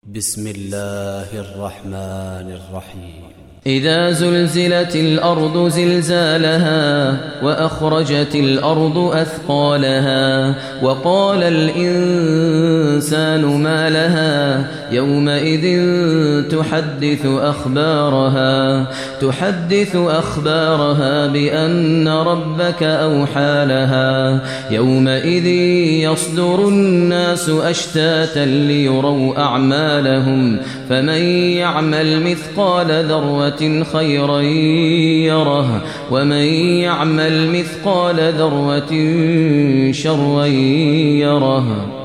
بسم الله الرحمن الرحيم إذا زلزلت الأرض زلزالها وأخرجت الأرض أثقالها وقال الإنسان ما لها يومئذ تحدث أخبارها بأن ربك أوحى لها يومئذ يصدر الناس أشتاتا ليروا أعمالهم فمن يعمل مثقال ذرة خيرا يره ومن يعمل مثقال ذرة شرا يره.